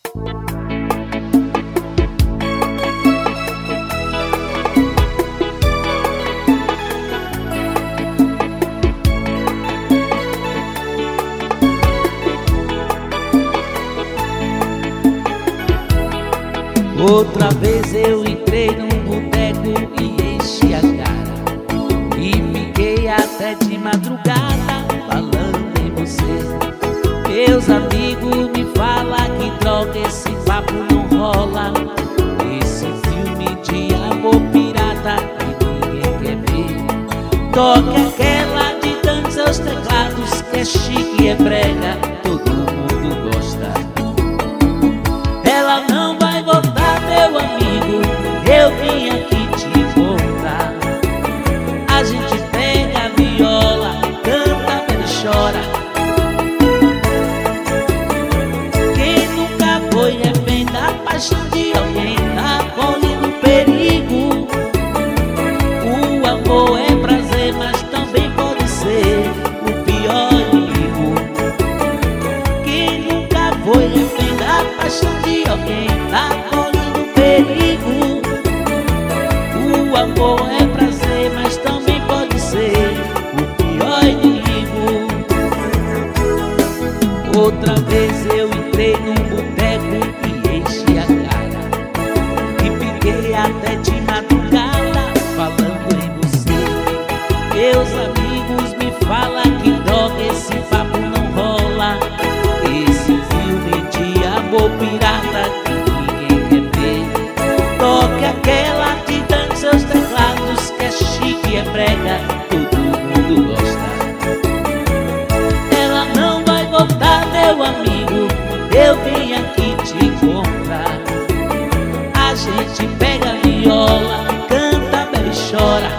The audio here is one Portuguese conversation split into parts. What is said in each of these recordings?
Outra vez eu entrei num boteco e enchi a cara, e fiquei até de madrugada falando em você. Meus amigos me falam que droga, esse papo não rola, esse filme de amor pirata que ninguém quer ver. Toque aquela de tantos seus teclados, que é chique e é brega, todo mundo gosta. Ela não vai voltar, meu amigo, eu vim aqui te encontrar. A gente pega a viola, canta, bebe e chora. Quem nunca foi refém da paixão de alguém tá correndo perigo. O amor é prazer, mas também pode ser o pior inimigo. Quem nunca foi refém da paixão de alguém tá correndo perigo. O amor é prazer, mas também pode ser o pior inimigo. Outra vez eu entrei num boteco e enchi a cara, e fiquei até de madrugada falando em você. Meus amigos me falam que droga, esse papo não rola, esse filme de amor pirata que ninguém quer ver. Toque aquela de tantos seus teclados, que é chique e é brega, todo mundo gosta. Ela não vai voltar, meu amigo, eu vim aqui te encontrar. A gente pega a viola, canta, bebe e chora.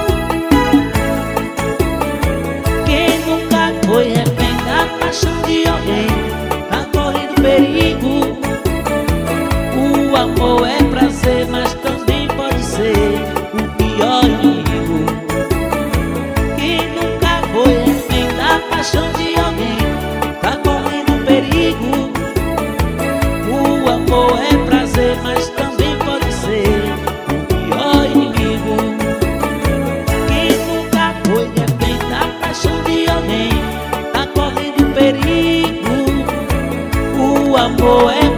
Quem nunca foi refém da paixão de alguém tá correndo perigo. O amor é prazer, mas também pode ser o pior inimigo. Quem nunca foi refém da paixão de alguém tá correndo perigo. O amor é prazer, mas também pode ser o pior inimigo. Quem nunca foi refém da paixão de alguém tá correndo perigo. O amor é